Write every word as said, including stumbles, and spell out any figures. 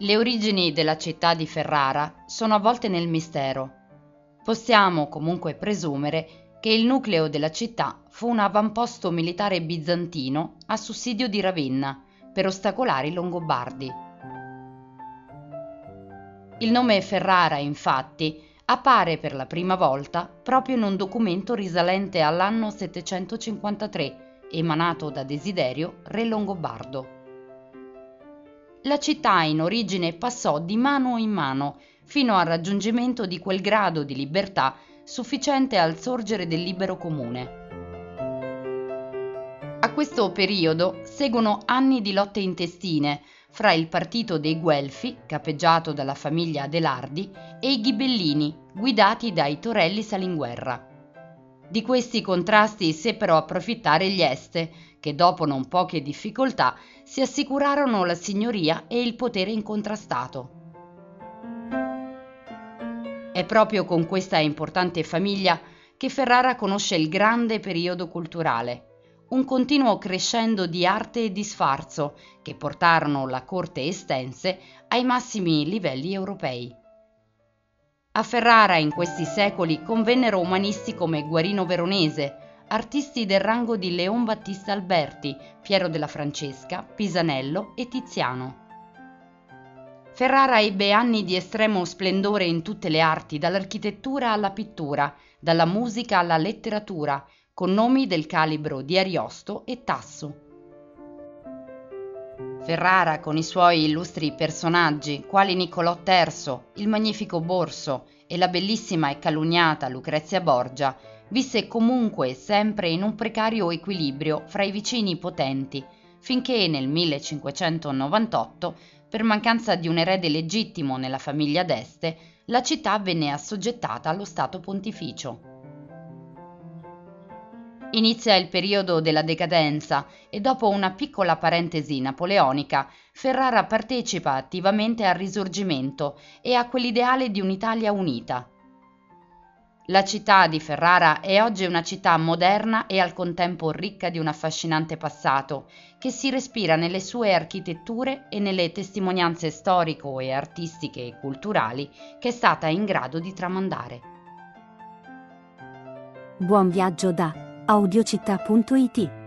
Le origini della città di Ferrara sono avvolte nel mistero. Possiamo comunque presumere che il nucleo della città fu un avamposto militare bizantino a sussidio di Ravenna per ostacolare i Longobardi. Il nome Ferrara, infatti, appare per la prima volta proprio in un documento risalente all'anno settecentocinquantatré, emanato da Desiderio, re longobardo. La città in origine passò di mano in mano fino al raggiungimento di quel grado di libertà sufficiente al sorgere del libero comune. A questo periodo seguono anni di lotte intestine fra il partito dei Guelfi, capeggiato dalla famiglia Adelardi, e i Ghibellini, guidati dai Torelli Salinguerra. Di questi contrasti seppero approfittare gli Este, che dopo non poche difficoltà si assicurarono la signoria e il potere incontrastato. È proprio con questa importante famiglia che Ferrara conosce il grande periodo culturale, un continuo crescendo di arte e di sfarzo che portarono la corte estense ai massimi livelli europei. A Ferrara in questi secoli convennero umanisti come Guarino Veronese, artisti del rango di Leon Battista Alberti, Piero della Francesca, Pisanello e Tiziano. Ferrara ebbe anni di estremo splendore in tutte le arti, dall'architettura alla pittura, dalla musica alla letteratura, con nomi del calibro di Ariosto e Tasso. Ferrara, con i suoi illustri personaggi, quali Niccolò terzo, il magnifico Borso e la bellissima e calunniata Lucrezia Borgia, visse comunque sempre in un precario equilibrio fra i vicini potenti, finché nel millecinquecentonovantotto, per mancanza di un erede legittimo nella famiglia d'Este, la città venne assoggettata allo Stato Pontificio. Inizia il periodo della decadenza e dopo una piccola parentesi napoleonica, Ferrara partecipa attivamente al Risorgimento e a quell'ideale di un'Italia unita. La città di Ferrara è oggi una città moderna e al contempo ricca di un affascinante passato, che si respira nelle sue architetture e nelle testimonianze storico e artistiche e culturali che è stata in grado di tramandare. Buon viaggio da audiocittà punto it.